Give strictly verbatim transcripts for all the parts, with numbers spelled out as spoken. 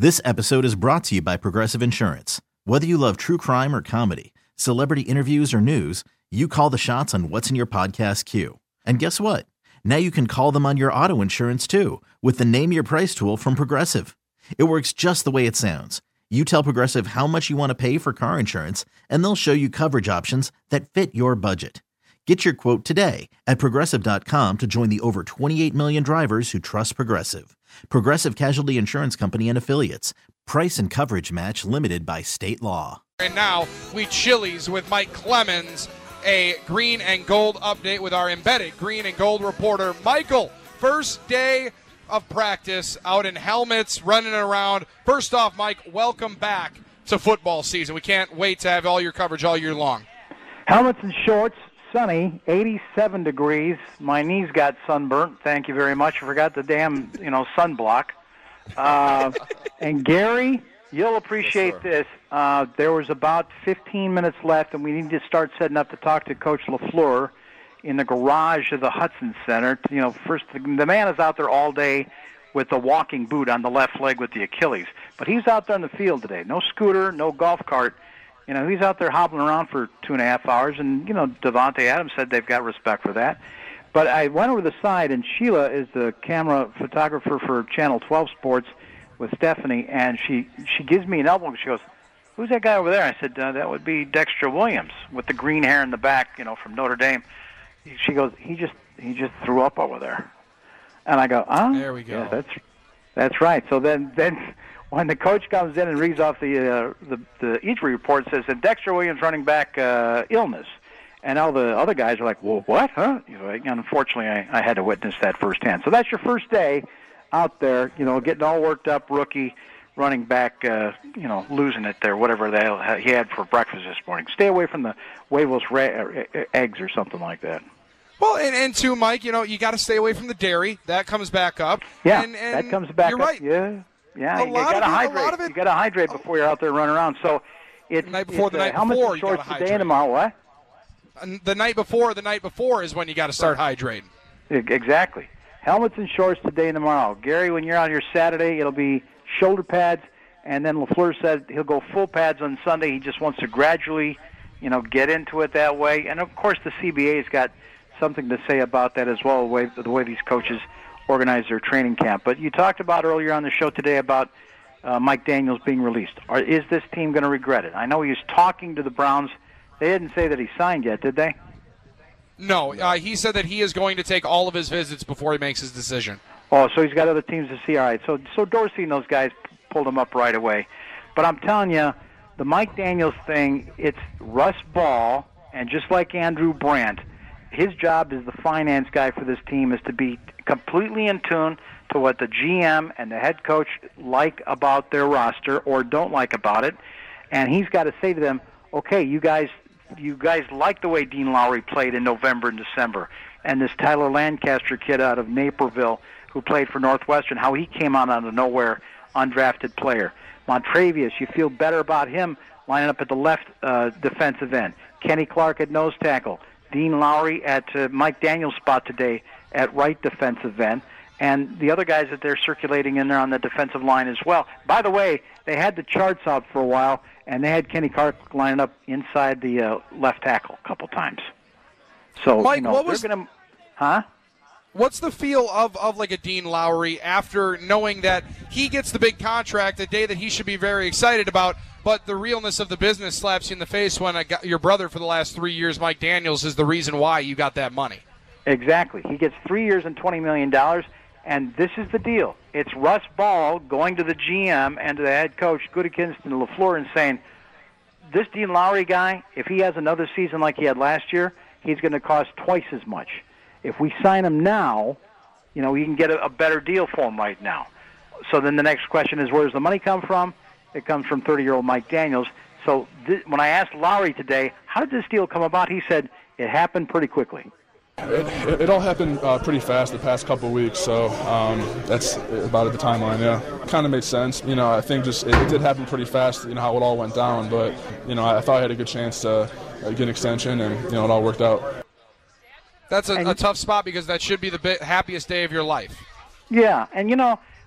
This episode is brought to you by Progressive Insurance. Whether you love true crime or comedy, celebrity interviews or news, you call the shots on what's in your podcast queue. And guess what? Now you can call them on your auto insurance too with the Name Your Price tool from Progressive. It works just the way it sounds. You tell Progressive how much you want to pay for car insurance, and they'll show you coverage options that fit your budget. Get your quote today at Progressive dot com to join the over twenty-eight million drivers who trust Progressive. Progressive Casualty Insurance Company and Affiliates. Price and coverage match limited by state law. And now we Chili's with Mike Clemens, a green and gold update with our embedded green and gold reporter, Michael. First day of practice out in helmets, running around. First off, Mike, welcome back to football season. We can't wait to have all your coverage all year long. Helmets and shorts. Sunny, eighty-seven degrees. My knees got sunburnt. Thank you very much. I forgot the damn, you know, sunblock. Uh, and Gary, you'll appreciate yes, this. Uh, there was about fifteen minutes left, and we need to start setting up to talk to Coach LaFleur in the garage of the Hudson Center. You know, first the, the man is out there all day with the walking boot on the left leg with the Achilles, but he's out there in the field today. No scooter, no golf cart. You know, he's out there hobbling around for two and a half hours, and, you know, Devontae Adams said they've got respect for that. But I went over the side, and Sheila is the camera photographer for Channel twelve Sports with Stephanie, and she, she gives me an elbow. She goes, "Who's that guy over there?" I said, uh, that would be Dexter Williams with the green hair in the back, you know, from Notre Dame. She goes, he just he just threw up over there. And I go, oh, there we go. Yeah, that's, that's right. So then... then when the coach comes in and reads off the uh, the, the injury report, it says that Dexter Williams running back uh, illness, and all the other guys are like, "Well, what? Huh?" You know, and unfortunately, I, I had to witness that firsthand. So that's your first day out there, you know, getting all worked up, rookie running back, uh, you know, losing it there, whatever the hell he had for breakfast this morning. Stay away from the huevos ra- eggs or something like that. Well, and, and too, Mike, you know, you got to stay away from the dairy. That comes back up. Yeah, and, and that comes back you're up. Right. Yeah. Yeah, a you lot got to of it, hydrate. A lot of it, you got to hydrate before you're out there running around. So it's the night before it's, the uh, night helmets before and shorts you got to today hydrate. and tomorrow. What? And the night before, the night before is when you got to start hydrating. Exactly. Helmets and shorts today and tomorrow. Gary, when you're out here Saturday, it'll be shoulder pads, and then LaFleur said he'll go full pads on Sunday. He just wants to gradually, you know, get into it that way. And of course, the C B A's got something to say about that as well, the way, the way these coaches organize their training camp. But you talked about earlier on the show today about uh, Mike Daniels being released. Or is this team going to regret it? I know he was talking to the Browns. They didn't say that he signed yet, did they? No, uh, he said that he is going to take all of his visits before he makes his decision. Oh, so he's got other teams to see. All right, so so Dorsey and those guys pulled him up right away. But I'm telling you, the Mike Daniels thing, it's Russ Ball, and just like Andrew Brandt, his job as the finance guy for this team is to be completely in tune to what the G M and the head coach like about their roster or don't like about it. And he's got to say to them, okay, you guys you guys like the way Dean Lowry played in November and December, and this Tyler Lancaster kid out of Naperville who played for Northwestern, how he came out out of nowhere, undrafted player. Montravius, you feel better about him lining up at the left uh, defensive end. Kenny Clark at nose tackle. Dean Lowry at uh, Mike Daniels' spot today at right defensive end, and the other guys that they're circulating in there on the defensive line as well. By the way, they had the charts out for a while, and they had Kenny Clark lining up inside the uh, left tackle a couple times. So, Mike, you know, what they're was, going to... Huh? What's the feel of, of like a Dean Lowry after knowing that he gets the big contract, the day that he should be very excited about, but the realness of the business slaps you in the face when I got your brother for the last three years, Mike Daniels, is the reason why you got that money? Exactly. He gets three years and twenty million dollars, and this is the deal. It's Russ Ball going to the G M and to the head coach, Gutekunst and LaFleur, and saying, this Dean Lowry guy, if he has another season like he had last year, he's going to cost twice as much. If we sign him now, you know, we can get a, a better deal for him right now. So then the next question is, where does the money come from? It comes from thirty-year-old Mike Daniels. So th- when I asked Lowry today, how did this deal come about, he said it happened pretty quickly. It, it, it all happened uh, pretty fast the past couple of weeks, so um, that's about the timeline, yeah. Kind of made sense. You know, I think just it, it did happen pretty fast, you know, how it all went down, but, you know, I, I thought I had a good chance to uh, get an extension, and, you know, it all worked out. That's a, a tough spot because that should be the bit, happiest day of your life. Yeah, and, you know,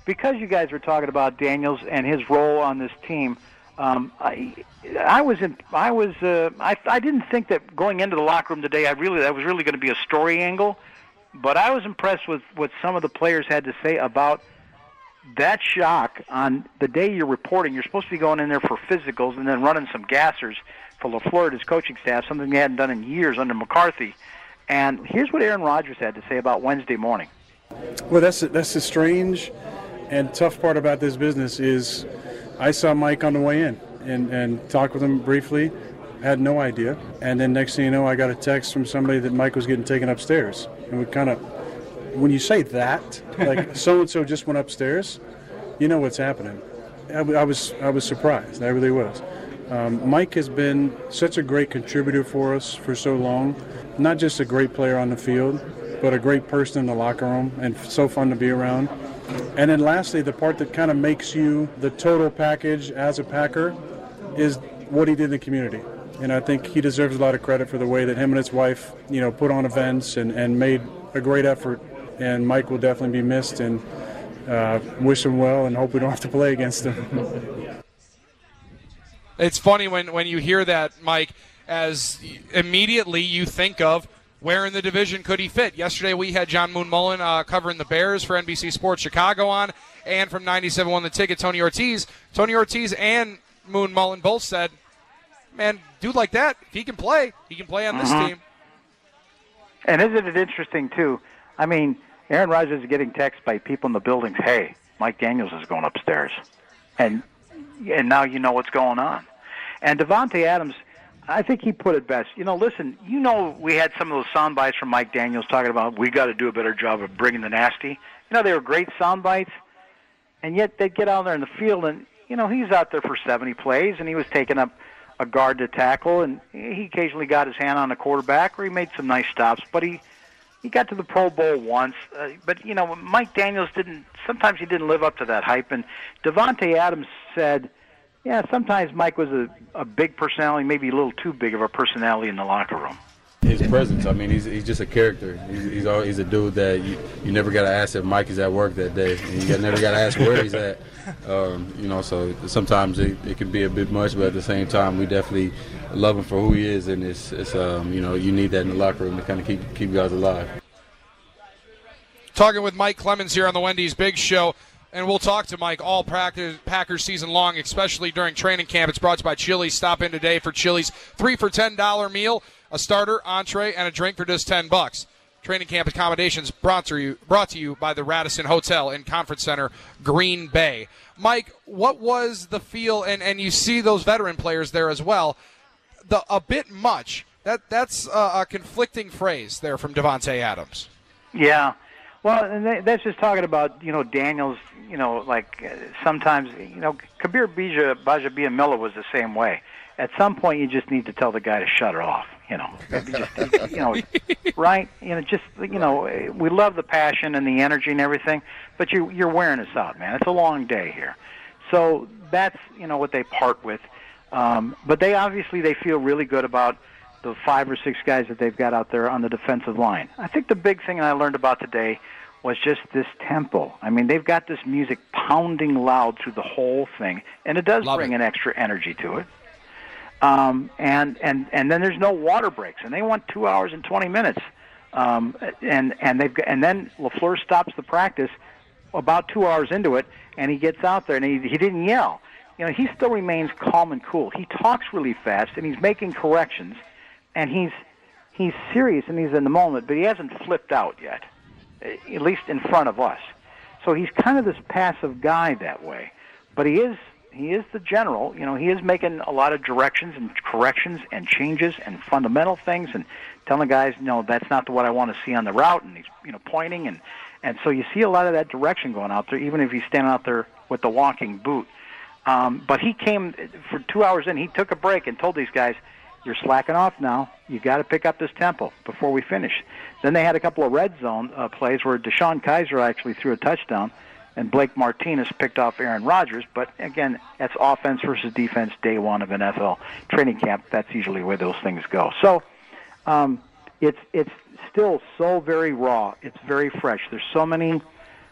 because you guys were talking about Daniels and his role on this team, um, I, I was in, I was, uh, I, I didn't think that going into the locker room today, I really, that was really going to be a story angle, but I was impressed with what some of the players had to say about that shock on the day you're reporting. You're supposed to be going in there for physicals and then running some gassers for LaFleur and his coaching staff, something they hadn't done in years under McCarthy. And here's what Aaron Rodgers had to say about Wednesday morning. Well, that's that's the strange and tough part about this business is I saw Mike on the way in and, and talked with him briefly, had no idea. And then next thing you know, I got a text from somebody that Mike was getting taken upstairs. And we kind of, when you say that, like so-and-so just went upstairs, you know what's happening. I, I was I was surprised. I really was. Um, Mike has been such a great contributor for us for so long. Not just a great player on the field, but a great person in the locker room and so fun to be around. And then lastly, the part that kind of makes you the total package as a Packer is what he did in the community. And I think he deserves a lot of credit for the way that him and his wife, you know, put on events and, and made a great effort. And Mike will definitely be missed, and uh, wish him well and hope we don't have to play against him. It's funny when, when you hear that, Mike, as immediately you think of where in the division could he fit. Yesterday we had John Moon Mullen uh, covering the Bears for N B C Sports Chicago on, and from ninety-seven point one The Ticket, Tony Ortiz. Tony Ortiz and Moon Mullen both said, man, dude like that, if he can play, he can play on this mm-hmm. team. And isn't it interesting, too? I mean, Aaron Rodgers is getting texts by people in the buildings, hey, Mike Daniels is going upstairs. And and now you know what's going on. And Davante Adams, I think he put it best. You know, listen, you know we had some of those sound bites from Mike Daniels talking about we got to do a better job of bringing the nasty. You know, they were great sound bites, and yet they'd get out there in the field, and, you know, he's out there for seventy plays, and he was taking up a guard to tackle, and he occasionally got his hand on the quarterback, or he made some nice stops, but he he got to the Pro Bowl once. Uh, but, you know, Mike Daniels didn't, sometimes he didn't live up to that hype, and Davante Adams said, yeah, sometimes Mike was a, a big personality, maybe a little too big of a personality in the locker room. His presence, I mean, he's he's just a character. He's he's, always, he's a dude that you, you never got to ask if Mike is at work that day. And you got, never got to ask where he's at. Um, you know, so sometimes it, it can be a bit much, but at the same time, we definitely love him for who he is, and it's it's um you know you need that in the locker room to kind of keep keep guys alive. Talking with Mike Clemens here on the Wendy's Big Show. And we'll talk to Mike all practice, Packers season long, especially during training camp. It's brought to you by Chili's. Stop in today for Chili's three for ten dollar meal, a starter, entree, and a drink for just ten bucks. Training camp accommodations brought to you brought to you by the Radisson Hotel and Conference Center, Green Bay. Mike, what was the feel? And, and you see those veteran players there as well. The a bit much. That that's a, a conflicting phrase there from Davante Adams. Yeah. Well, and that's just talking about, you know, Daniels, you know, like uh, sometimes, you know, Kabir Bajabia-Miller was the same way. At some point, you just need to tell the guy to shut it off, you know. Just, you know, right? You know, just, you know, we love the passion and the energy and everything, but you, you're wearing us out, man. It's a long day here. So that's, you know, what they part with. Um, but they obviously, they feel really good about the five or six guys that they've got out there on the defensive line. I think the big thing I learned about today was just this tempo. I mean, they've got this music pounding loud through the whole thing, and it does Love bring it. an extra energy to it. Um, and, and, and then there's no water breaks, and they want two hours and twenty minutes. Um, and, and, they've got, and then LaFleur stops the practice about two hours into it, and he gets out there, and he, he didn't yell. You know, he still remains calm and cool. He talks really fast, and he's making corrections, and he's he's serious and he's in the moment, but he hasn't flipped out yet, at least in front of us. So he's kind of this passive guy that way. But he is he is the general. You know, he is making a lot of directions and corrections and changes and fundamental things and telling guys, no, that's not what I want to see on the route, and he's, you know, pointing. And, and so you see a lot of that direction going out there, even if he's standing out there with the walking boot. Um, but he came for two hours in, he took a break and told these guys, you're slacking off now. You got to pick up this tempo before we finish. Then they had a couple of red zone uh, plays where Deshaun Kaiser actually threw a touchdown, and Blake Martinez picked off Aaron Rodgers. But again, that's offense versus defense day one of N F L training camp. That's usually where those things go. So um, it's it's still so very raw. It's very fresh. There's so many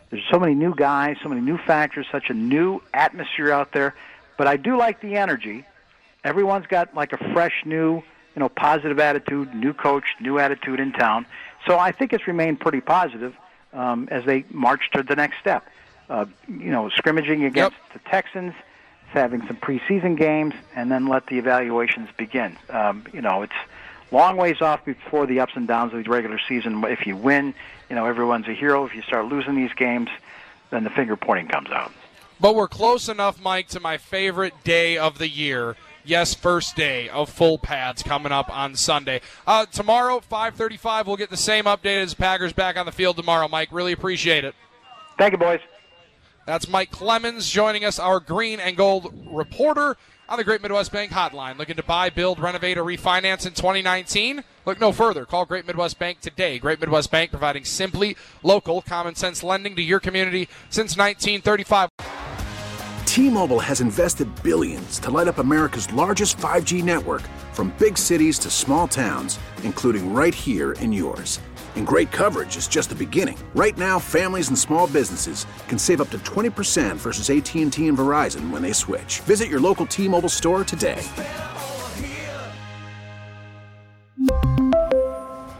There's so many new guys, so many new factors, such a new atmosphere out there. But I do like the energy. Everyone's got like a fresh, new, you know, positive attitude, new coach, new attitude in town. So I think it's remained pretty positive um, as they march to the next step. Uh, you know, scrimmaging against yep. the Texans, having some preseason games, and then let the evaluations begin. Um, you know, it's long ways off before the ups and downs of the regular season. If you win, you know, everyone's a hero. If you start losing these games, then the finger pointing comes out. But we're close enough, Mike, to my favorite day of the year. Yes, first day of full pads coming up on Sunday. Uh, tomorrow, five thirty-five, we'll get the same update as Packers back on the field tomorrow, Mike. Really appreciate it. Thank you, boys. That's Mike Clemens joining us, our green and gold reporter on the Great Midwest Bank hotline. Looking to buy, build, renovate, or refinance in twenty nineteen? Look no further. Call Great Midwest Bank today. Great Midwest Bank providing simply local, common-sense lending to your community since nineteen thirty-five. T-Mobile has invested billions to light up America's largest five G network, from big cities to small towns, including right here in yours. And great coverage is just the beginning. Right now, families and small businesses can save up to twenty percent versus A T and T and Verizon when they switch. Visit your local T-Mobile store today.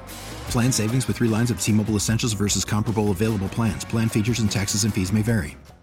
Plan savings with three lines of T-Mobile Essentials versus comparable available plans. Plan features and taxes and fees may vary.